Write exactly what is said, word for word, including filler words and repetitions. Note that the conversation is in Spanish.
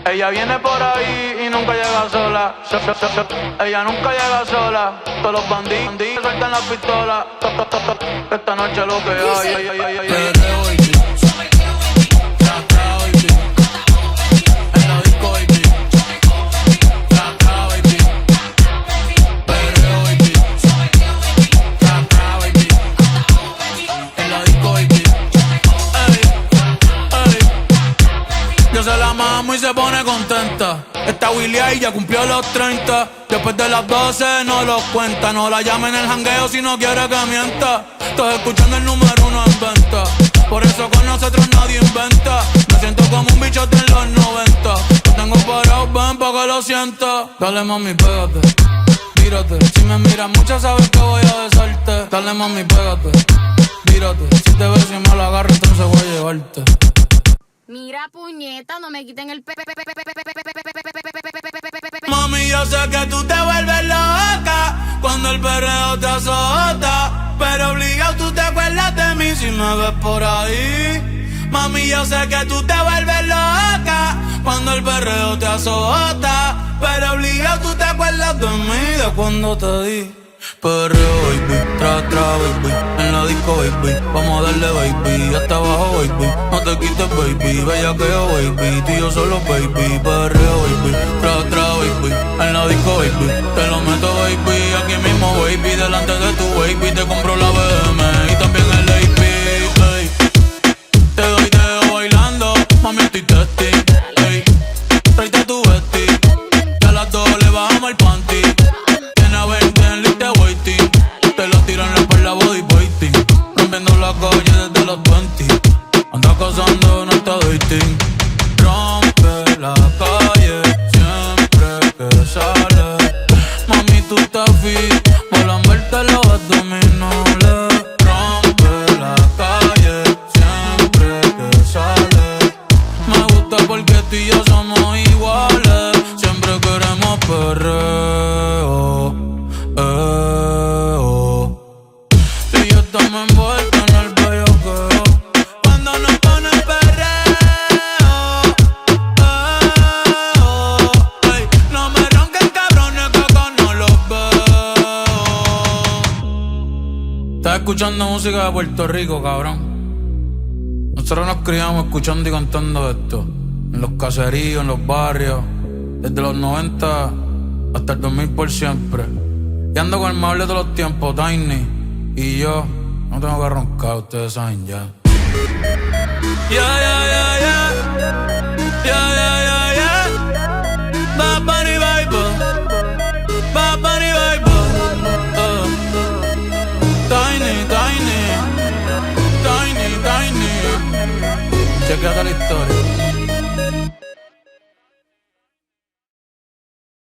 Ella viene por ahí y nunca llega sola. So, so, so, so. Ella nunca llega sola. Todos los bandidos sueltan las pistolas. To, to, to, to. Esta noche lo que hay. Ay, ay, ay, ay, ay. Y se pone contenta. Esta Willy ahí ya cumplió los treinta. Después de las doce no los cuenta. No la llamen en el jangueo si no quiere que mienta. Estás escuchando el número uno en venta. Por eso con nosotros nadie inventa. Me siento como un bichote en los noventa. Lo tengo parado, ven pa' que lo sienta. Dale mami, pégate, tírate. Si me miras mucho sabes que voy a besarte. Dale mami, pégate, tírate. Si te ves y me la agarro entonces voy a llevarte. Mira, puñeta, no me quiten el pe... Mami, yo sé que tú te vuelves loca cuando el perreo te azota, pero obligado tú te acuerdas de mí si me ves por ahí. Mami, yo sé que tú te vuelves loca cuando el perreo te azota, pero obligado tú te acuerdas de mí, de cuando te di. Perreo, baby, tra, tra, baby. En la disco, baby, vamos a darle, baby. Hasta abajo, baby, no te quites, baby. Bellaqueo, baby, tú y yo solo, baby. Perreo, baby, tra, tra, baby. En la disco, baby, te lo meto, baby. Aquí mismo, baby, delante de tu baby. Te compro la B M y también el A P, ey. Te doy dedo bailando, mami, estoy testing, ey. Tráete tu vesti, que a las dos le bajamos el panty. Te lo tiro en la espalda body waiting. Rompiendo la calle desde los veinte. Anda cazando, no está dating. Rompe la calle siempre que sale. Mami, tú estás fit, volan verte los abdominales. Rompe la calle siempre que sale. Me gusta porque tú y yo somos iguales. Siempre queremos perreo, eh. Estamos envueltos en el bellaqueo cuando nos pone el perreo, eh, ey. No me ronquen cabrones que acá no los veo. Estás escuchando música de Puerto Rico, cabrón. Nosotros nos criamos escuchando y cantando esto en los caseríos, en los barrios, desde los noventa hasta el dos mil por siempre. Y ando con el mejor de todos los tiempos, Tiny. Y yo no tengo que roncar, ustedes saben ya. Ya, ya, ya, ya. Ya, ya, ya, ya. Bad Bunny Vibe. Bad Bunny Vibe. Uh. Tiny, tiny. Tiny, tiny. Chequeate la historia.